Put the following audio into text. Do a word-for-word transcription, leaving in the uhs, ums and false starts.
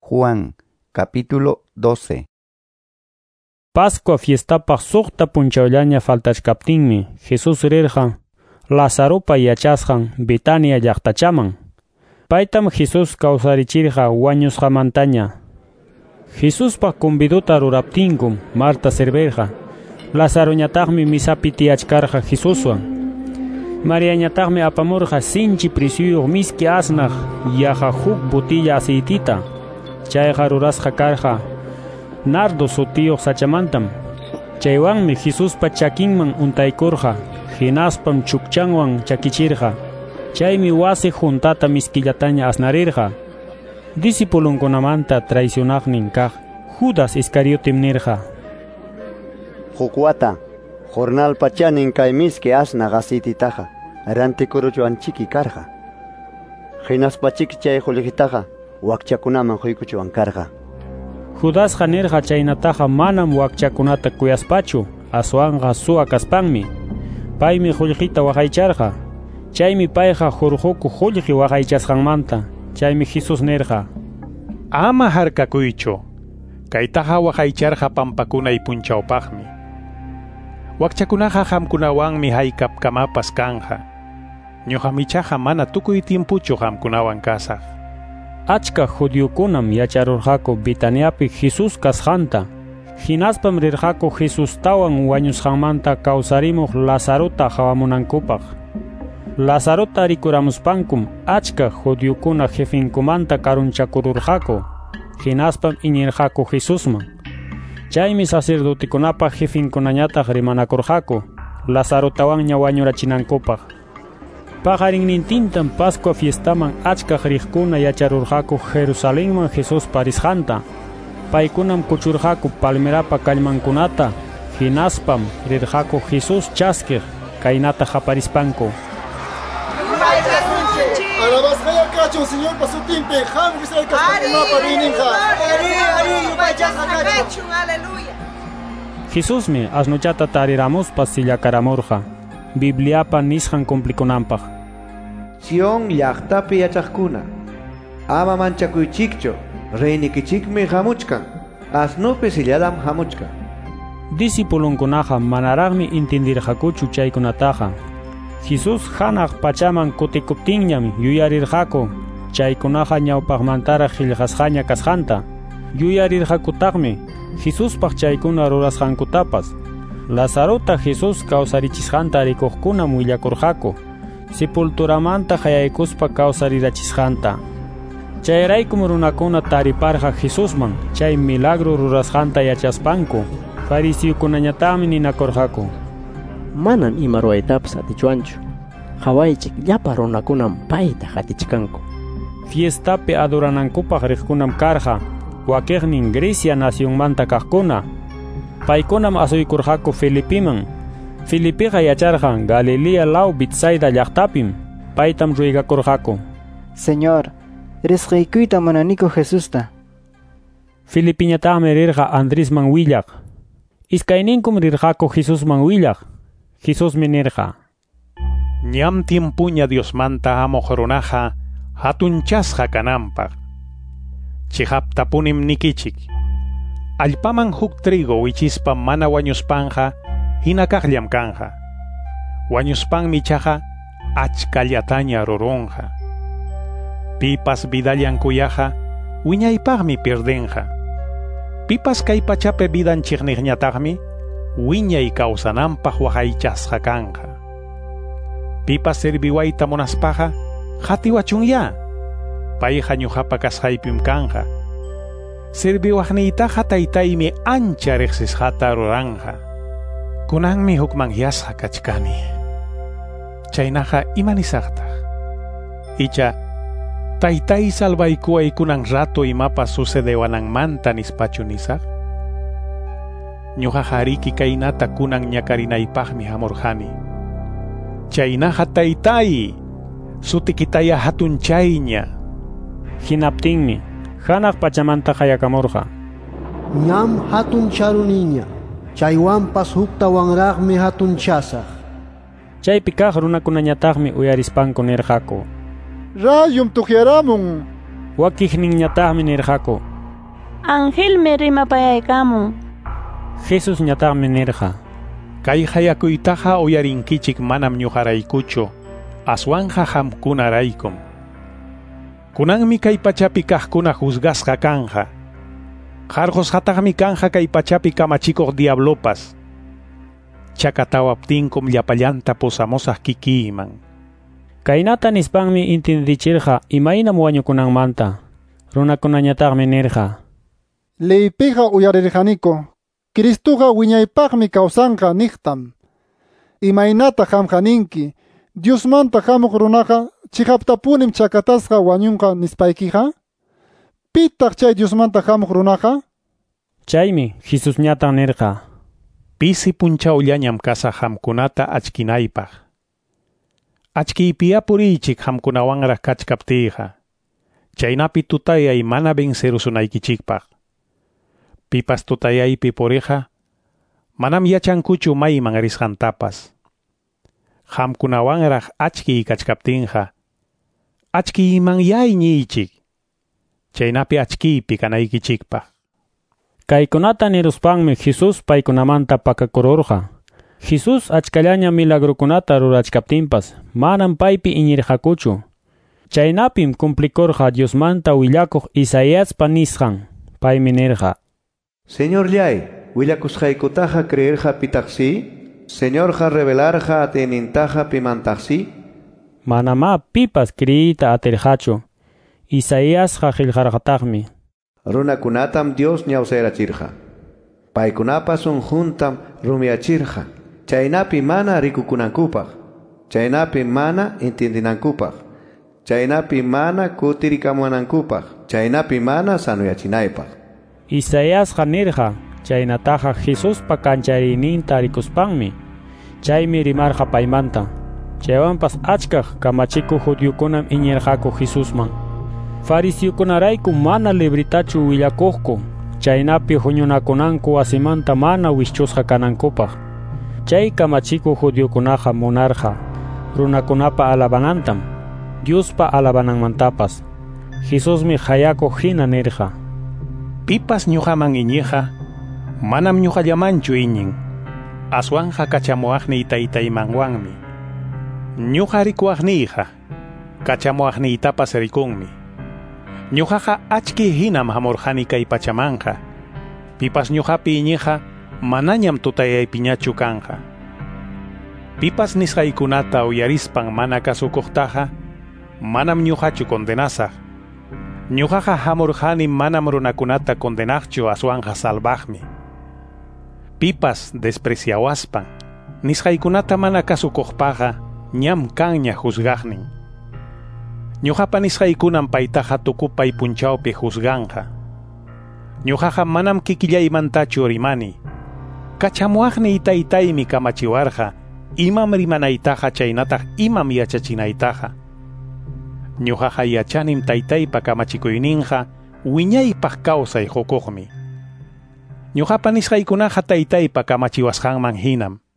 Juan, capítulo doce. Pascua fiestapaq suqta punchawllaña faltachkaptinmi Jesús rirqa Lazaropa yachasqan Betania llaqtachaman. Paytam Jesús kawsarichirqa wañusqamantaña. Jesuspaq conviduta ruraptinkum Marta servirqa. Lazaroñataqmi misapi tiyachkarqa Jesuswan. Mariañataqmi apamurqa sinchi prisuyuq miski asnaq yaqa huk botella aceitita. Chayqa rurasqa karqa nardo sutiyuq sachamantam. Chaywanmi Jesuspa chakinman untaykurqa. Hinaspam chukchanwan chakichirqa. Chaymi wasi juntata miskillataña asnarirqa. Disipulunkunamanta traicionaqnin kaq Judas Iscariotem nirqa. Jukwata, jornal pachanin kay miski asnaq aceititaqa rantikuruchuanchiki karqa. Hinaspachiki chay qullqitaqa wakchakunaman quykuchuwan karqa. Judasqa nirqa chaynataqa manam wakchakunata kuyaspachu, aswanqa suwa kaspanmi. Paymi qullqita waqaycharqa. Chaymi payqa hurquku qullqi waqaychasqanmanta. Chaymi Jesus nirqa: Ama harkakuychu. Kaytaqa waqaycharqa pampakunay punchawpaqmi. Wakchakunaqa hamkunawanmi haykapkamapas kanqa. Ñuqamichaqa mana tukuy tiempuchu hamkunawan kasaq. Achka judiokunam yacharurqaku Betaniapi Jesus kasqanta. Hinaspam rirqaku Jesustawan wañusqanmanta kawsarimuq Lazarota hawamunankupaq. Lazarota rikuramuspankum achka judiokuna jefinkumanta karunchakururqaku. Hinaspam iñirqaku Jesusman. Chaymi sacerdotikunapa jefinkunañataq rimanakurqaku Lazarotawanña wañurachinankupaq. Pajarinnintintam Pascua fiestaman achkaq riqkuna yacharurqaku Jerusalenman Jesus parisqanta. Paykunam kuchurqaku palmerapa kallmankunata. Hinaspam rirqaku Jesus chaskiq kaynata qaparispanku. Alabasqaya kachun Señor pasutimpi hamgis aykaspankunapa rininqa. Aleluya. Jesusmi asnuchata tariramuspa sillakaramurqa. Bibliapa nisqan cumplikunanpaq. Sion llaqtapi yachaqkuna, ama manchakuychikchu, reynikichikmi hamuchkan, asnupi silladam hamuchkan. Disipulunkunaqa manaraqmi intindirqakuchu chaykunataqa. Jesus hanaq pachaman kutikuptinñam yuyarirqaku chaykunaqa ñawpaqmantara qillqasqaña kasqanta. Yuyarirqakutaqmi Jesuspaq chaykuna rurasqankutapas. Lazarota Jesus kawsarichisqanta rikuqkunam willakurqaku. Sepulturamanta hayaykuspa kawsarirachisqanta. Chayraykum runakuna tariparqa Jesusman chay milagro rurasqanta yachaspanku. Farisiyukunañataqmi ninakurqaku: Manam ima ruwaytapas atichuanchu. Hawaychik llapa runakunam payta hatichkanku. Fiestapi adoranankupaq riqkunam karqa wakiqnin Grecia nacionmanta kaqkuna. Paykunam asuykurqaku Felipiman. Felipiqa yacharqan Galilea law Betsaida llaqtapim. Paytam ruigakurqaku: Señor, risqaykuyta munaniku Jesusta. Felipiñataqmi rirqa Andresman willaq. Iskayninkum rirqaku Jesusman willaq. Jesusmi nirqa: Ñam tiempuña Diosmanta amoq runaqa hatunchasqa kananpaq. Chihaptapunim nikichik. Allpaman huk trigo wichispa mana wañuspanqa hinakaqllam kanqa. Wañuspanmi chaqa achkallataña rurunqa. Pipas vidallan kuyaqa wiñaypaqmi pierdenqa. Pipas kay pachapi vidanchikniqñataqmi wiñay kawsananpaq waqaychasqa kanqa. Pipas serviwayta munaspaqa hatiwachunya. Payqa ñuqapa kasqaypim kanqa. Serviwaqniytaqa taytaymi ancha riqsisqata ruranqa. Kunanmi hukman hiyasqa kachkani. Chaynaqa imanisaqtaq. Icha taytay salvaykuway kunan rato imapas sucedewananmanta nispachu nisaq. Ñuqaqa riki kaynata kunan ñakarinaypaqmi hamurqani. Chaynaqa taytay sutikitaya hatunchayña. Hinaptinmi hanaq pachamanta hayakamurqa: Ñam hatun charuniña, chaywanpas huktawanraqmi hatunchasaq. Chaypi kaq runakunañataqmi uyarispanku nirqaku: Rayum tuqyaramun. Wakiqninñataqmi nirqaku: Ángel me rimapayaykamun. Jesús ñataqmi nirqa: Kay hayakuytaqa uyarinkichik manam ñuqaraykuchu, aswanja hamkunaraykum. Kunanmi kay pachapi kaqkuna juzgasqa kanja. Qarqusqataqmi kanja kay pachapi kamachikuq diablopas. Chakatawaptinkum llapallanta pusamusaq kikiman. Kaynata nispanmi intindichirqa imaynam wañukunanmanta. Runakunañataqmi nirqa: Leypiqa uyarirqaniku, Cristuqa wiñaypaqmi kawsanqa niqtam. Imaynata qamqa ninki, Diosmanta hamuq runaqa chihaptapunim chakatasqa wañunqa nispaykiqa? Pitaq chay Diosmanta hamuq runaqa? Chaymi Jesus ñataq nirqa: Pisi punchawllañam kasa hamkunata achkinaypaq. Achkiypiyapurichik hamkunawanraq kachkaptiqa. Chaynapi tutayay mana vencerusunaykichikpaq. Pipas tutayaypi puriqa, manam yachankuchu mayman risqantapas. Hamkunawanraq achkiy kachkaptinqa, achkiyman yayñiychik. Chaynapi achkiypi kanaykichikpaq. Kaykunata niruspanmi Jesus paykunamanta pakakururqa. Jesus achkallaña milagrukunata rurachkaptinpas, manam paypi iñirqakuchu. Chaynapim cumplikurqa Diosmanta willakuq Isaíaspa nisqan. Paymi nirqa: Señor llay, willakusqaykutaqa creerqa pitaqsi? Señorqa revelarqa atinintaqa pimantaqsi? Manama pipas creiyta atirqachu. Isaíasqa qillqarqataqmi: Runakunatam Dios ñawsayrachirqa. Paykunapas unjuntam rumiachirqa. Chaynapi mana rikukunankupaq. Chaynapi mana intindinankupaq. Chaynapi mana kutirikamunankupaq. Chaynapi mana sanuyachinaypaq. Isaíasqa nirqa chaynataqa Jesuspa kanchariyninta rikuspanmi. Chaymi rimarqa paymanta. Chaywanpas achkaq kamachikuq judiokunam iñirqaku Jesusman. Fariseukunarayku mana libritachu willakuqku. Chaynapi huñunakunanku wasimanta mana wischusqa kanankupaq. Chay kamachikuq judiokunaqa munarqa runakunapa alabanantam, Diospa alabananmantapas. Jesusmi hayakuq hina nirqa: Pipas ñuqaman iñiqa, manam ñuqallamanchu iñin. Aswanja kachamuaqniy taytaymanwanmi. Ñuqa rikuaqniyqa, kachamuaqniytapas rikunmi. Ñuqaqa achki hinam hamurqani kay pachamanqa. Pipas ñuqapi iñiqa, manañam tutayaypiñachu kanqa. Pipas nisqaykunata uyarispan mana kasukuqtaqa, manam ñuqachu kondenasaq. Ñuqaqa hamurqani manam runakunata kondenaqchu aswanja salvaqmi. Pipas despreciawaspan, nisqaykunata mana kasukuqpaqa, ñam kanña juzgaqnin. Ñuqapa nisqaykunan paytaqa tukupay punchawpi juzganqa. Ñuqaqa manam kikillaymantachu rimani. Kachamuaqniy taytaymi kamachiwarqa, imam rimanaytaqa chaynataq imam yachachinaytaqa. Ñuqaqa yachanim taytaypa kamachikuyninqa wiñaypaq kawsay hukuqmi. Ñuqapa nisqaykunaqa taytaypa kamachiwasqanman hinam.